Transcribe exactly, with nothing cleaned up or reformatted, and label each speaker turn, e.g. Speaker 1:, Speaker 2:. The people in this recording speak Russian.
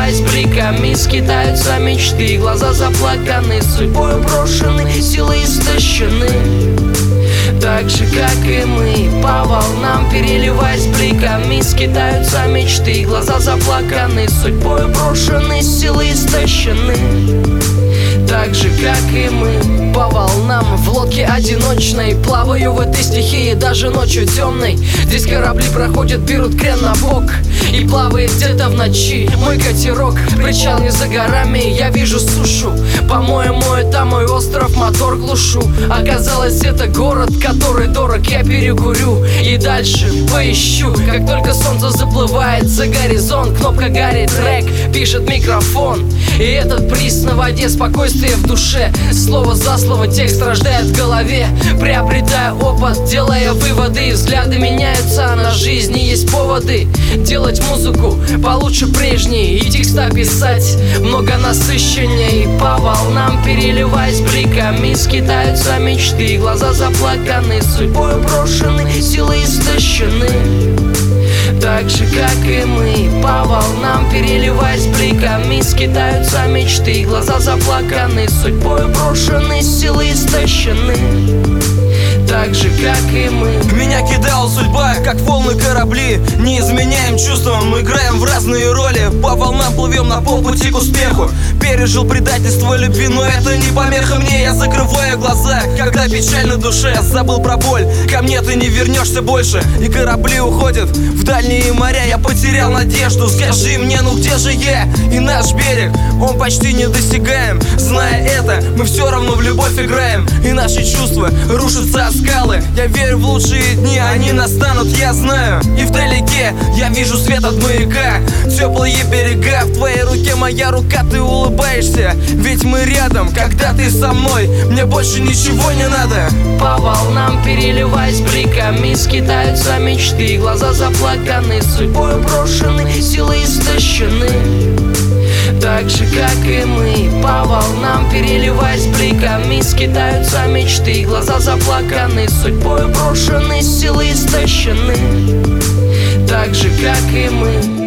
Speaker 1: переливаясь бликами, скитаются мечты, глаза заплаканы, судьбой брошены, силы истощены. Так же, как и мы, по волнам переливаясь бликами, скитаются мечты, глаза заплаканы, судьбой брошены, силы истощены. Так же, как и мы, по волнам в лодке одиночной плаваю в этой стихии, даже ночью темной. Здесь корабли проходят, берут крен на бок, и плавает где-то в ночи мой катерок. Причал не за горами, я вижу сушу. По-моему, это мой остров, мотор глушу. Оказалось, это город, который дорог, я перекурю и дальше поищу. Как только солнце заплывает за горизонт, кнопка горит, трек, пишет микрофон. И этот приз на воде, спокойствие в душе. Слово за слово текст рождает в голове, приобретая опыт, делая выводы. Взгляды меняются, на жизни есть поводы делать музыку получше прежней, и текста писать много насыщенней. По волнам переливаясь бликами, скитаются мечты, глаза заплаканы, судьбой брошены, силы истощены. Так же, как и мы, по волнам переливаясь бликами, скитаются мечты, глаза заплаканы, судьбой брошены, силы истощены. Так же, как и мы.
Speaker 2: Меня кидала судьба, как волны корабли. Не изменяем чувствам, мы играем в разные роли. По волнам плывем на полпути к успеху. Пережил предательство любви, но это не помеха мне. Я закрываю глаза, когда печаль на душе. Забыл про боль, ко мне ты не вернешься больше. И корабли уходят в дальние моря. Я потерял надежду, скажи мне, ну где же я? И наш берег, он почти недосягаем. Зная это, мы все равно в любовь играем. И наши чувства рушатся от скалы. Я верю в лучшие дни, они настанут, я знаю. И вдалеке я вижу свет от маяка. Теплые берега, в твоей руке моя рука, ты улыбаешься. Ведь мы рядом, когда ты со мной, мне больше ничего не надо.
Speaker 1: По волнам переливаясь бликами, скитаются мечты, глаза заплаканы, судьбой брошены, силы истощены. Так же, как и мы, по волнам переливаясь бликами, скитаются мечты, глаза заплаканы, судьбой брошены, силы истощены. Так же, как и мы.